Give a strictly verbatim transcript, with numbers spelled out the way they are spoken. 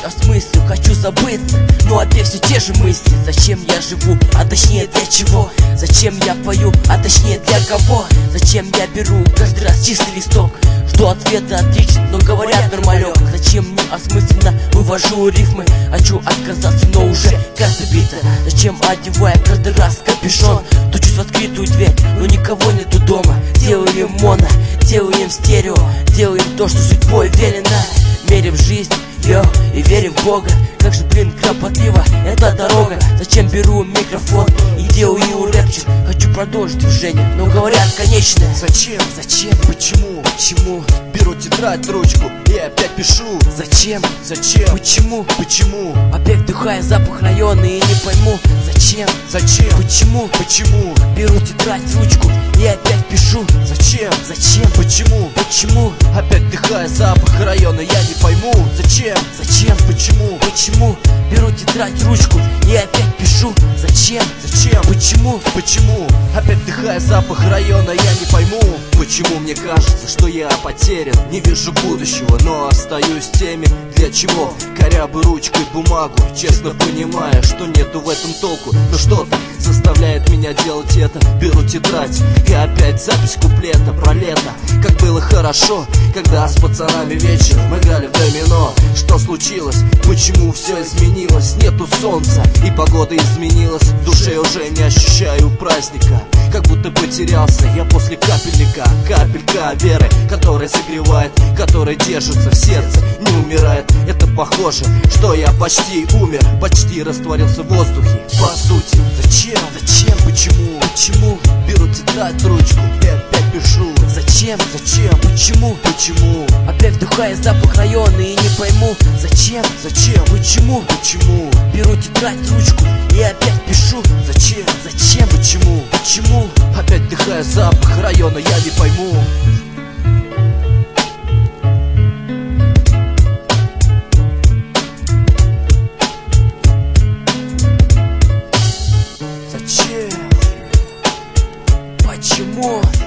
осмыслю, хочу забыться, но опять все те же мысли. Зачем я живу, а точнее для чего? Зачем я пою, а точнее для кого? Зачем я беру каждый раз чистый листок? Жду ответа отлично, но говорят нормалек. Зачем мне осмысленно вывожу рифмы? Хочу отказаться, но уже карта бита. Зачем одевая каждый раз капюшон? Тучусь в открытую дверь, но никого нету дома. Делаем моно, делаем стерео, делаем то, что судьбой велено. Мерим жизнь, йо, и верим в Бога. Как же, блин, кропотливо эта дорога. Зачем беру микрофон и делаю рэпчик? Хочу продолжить движение, но говорят конечно. Зачем? Зачем? Почему? Почему? Беру тетрадь, ручку и опять пишу. Зачем? Зачем? Почему? Почему? Опять вдыхая запах района и не пойму. Зачем? Зачем? Почему? Почему? Беру тетрадь, ручку и опять пишу. Зачем? Зачем? Почему? Почему? Опять вдыхая запах района, я не пойму. Зачем? Зачем? Почему? Почему? Беру тетрадь, ручку и опять пишу. Зачем? Зачем? Почему? Почему? Опять вдыхая запах района, я не пойму. Почему мне кажется, что я потерян? Не вижу будущего, но остаюсь теми. Для чего? Корябы ручкой бумагу, честно понимая, что нету в этом толку. Но что-то заставляет меня делать это. Беру тетрадь и опять запись куплета про лето. Как было хорошо, когда с пацанами вечером мы играли в домино. Что случилось? Почему все изменилось? Нету солнца и погода изменилась. В душе уже не ощущаю праздника. Как будто потерялся я после капельника. Капелька веры, которая согревает, которая держится в сердце, не умирает. Это похоже, что я почти умер, почти растворился в воздухе. По сути, зачем? Зачем? Почему? Почему? Беру тетрадь, ручку и опять пишу. Зачем? Зачем? Почему? Почему? Опять вдыхая запах района и не пойму. Зачем? Зачем? Почему? Почему? Беру тетрадь, ручку и опять пишу. Зачем? Зачем? Почему? Почему? Опять вдыхая запах района, я не пойму. Зачем? Почему?